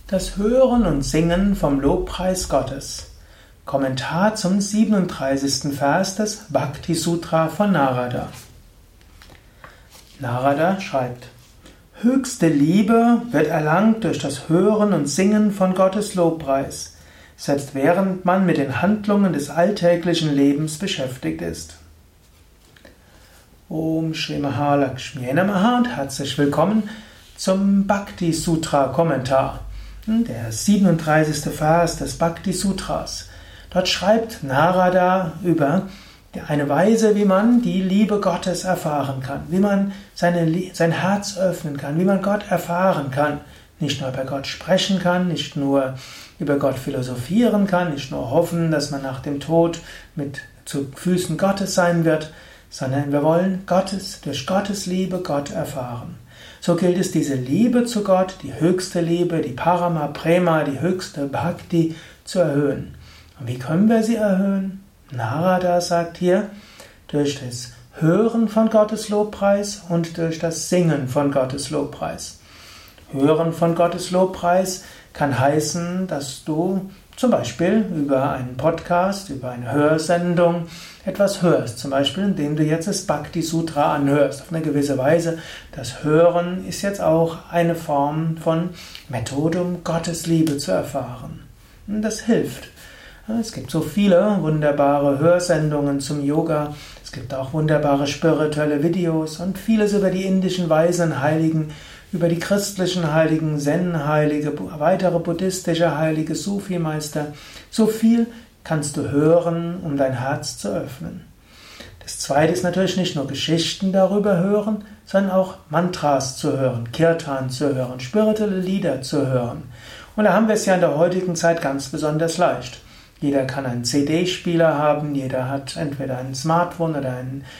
Das Hören und Singen vom Lobpreis Gottes. Kommentar zum 37. Vers des Bhakti-Sutra von Narada. Narada schreibt: Höchste Liebe wird erlangt durch das Hören und Singen von Gottes Lobpreis, selbst während man mit den Handlungen des alltäglichen Lebens beschäftigt ist. Om Shri Mahalakshmi Namaha und herzlich willkommen zum Bhakti-Sutra-Kommentar. Der 37. Vers des Bhakti-Sutras. Dort schreibt Narada über eine Weise, wie man die Liebe Gottes erfahren kann, wie man sein Herz öffnen kann, wie man Gott erfahren kann. Nicht nur über Gott sprechen kann, nicht nur über Gott philosophieren kann, nicht nur hoffen, dass man nach dem Tod zu Füßen Gottes sein wird, sondern wir wollen durch Gottes Liebe Gott erfahren. So gilt es, diese Liebe zu Gott, die höchste Liebe, die Parama Prema, die höchste Bhakti zu erhöhen. Und wie können wir sie erhöhen? Narada sagt hier, durch das Hören von Gottes Lobpreis und durch das Singen von Gottes Lobpreis. Hören von Gottes Lobpreis kann heißen, dass du zum Beispiel über einen Podcast, über eine Hörsendung etwas hörst. Zum Beispiel, indem du jetzt das Bhakti-Sutra anhörst. Auf eine gewisse Weise. Das Hören ist jetzt auch eine Form von Methode, um Gottes Liebe zu erfahren. Und das hilft. Es gibt so viele wunderbare Hörsendungen zum Yoga. Es gibt auch wunderbare spirituelle Videos und vieles über die indischen weisen Heiligen, über die christlichen Heiligen, Zen-Heilige, weitere buddhistische Heilige, Sufi-Meister. So viel kannst du hören, um dein Herz zu öffnen. Das Zweite ist natürlich nicht nur Geschichten darüber hören, sondern auch Mantras zu hören, Kirtan zu hören, spirituelle Lieder zu hören. Und da haben wir es ja in der heutigen Zeit ganz besonders leicht. Jeder kann einen CD-Spieler haben, jeder hat entweder ein Smartphone oder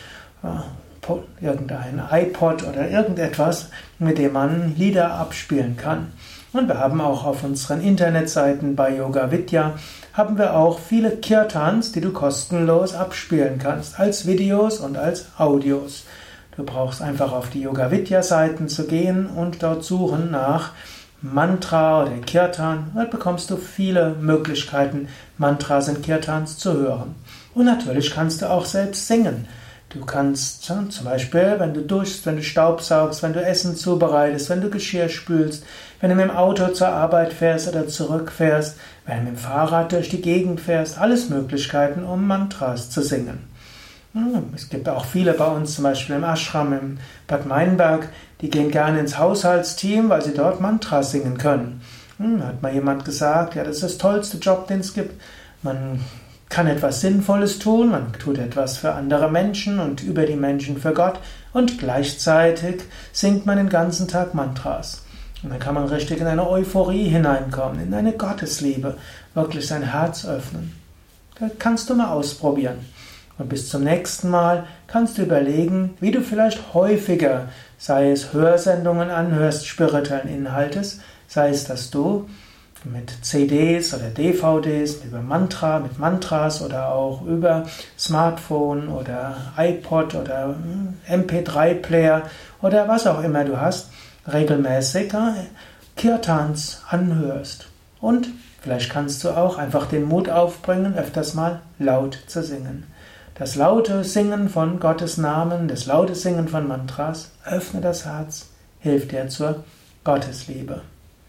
irgendein iPod oder irgendetwas, mit dem man Lieder abspielen kann. Und wir haben auch auf unseren Internetseiten bei Yoga Vidya haben wir auch viele Kirtans, die du kostenlos abspielen kannst, als Videos und als Audios. Du brauchst einfach auf die Yoga Vidya Seiten zu gehen und dort suchen nach Mantra oder Kirtan. Dort bekommst du viele Möglichkeiten, Mantras und Kirtans zu hören. Und natürlich kannst du auch selbst singen. Du kannst zum Beispiel, wenn du duschst, wenn du Staubsaugst, wenn du Essen zubereitest, wenn du Geschirr spülst, wenn du mit dem Auto zur Arbeit fährst oder zurückfährst, wenn du mit dem Fahrrad durch die Gegend fährst, alles Möglichkeiten, um Mantras zu singen. Es gibt auch viele bei uns, zum Beispiel im Ashram in Bad Meinberg, die gehen gerne ins Haushaltsteam, weil sie dort Mantras singen können. Hat mal jemand gesagt, ja, das ist das tollste Job, den es gibt. Man kann etwas Sinnvolles tun, man tut etwas für andere Menschen und über die Menschen für Gott und gleichzeitig singt man den ganzen Tag Mantras. Und dann kann man richtig in eine Euphorie hineinkommen, in eine Gottesliebe, wirklich sein Herz öffnen. Das kannst du mal ausprobieren. Und bis zum nächsten Mal kannst du überlegen, wie du vielleicht häufiger, sei es Hörsendungen anhörst, spirituellen Inhaltes, sei es, dass du mit CDs oder DVDs, mit Mantras oder auch über Smartphone oder iPod oder MP3-Player oder was auch immer du hast, regelmäßig Kirtans anhörst. Und vielleicht kannst du auch einfach den Mut aufbringen, öfters mal laut zu singen. Das laute Singen von Gottes Namen, das laute Singen von Mantras, öffne das Herz, hilft dir zur Gottesliebe.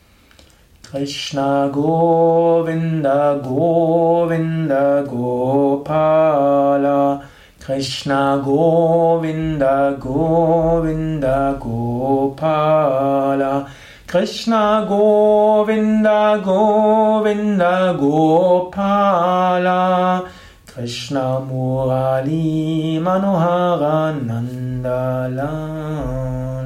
Krishna Govinda Govinda Gopala, Krishna Govinda Govinda Gopala, Krishna Govinda Govinda Gopala, Krishna Murali Manohara Nandalala.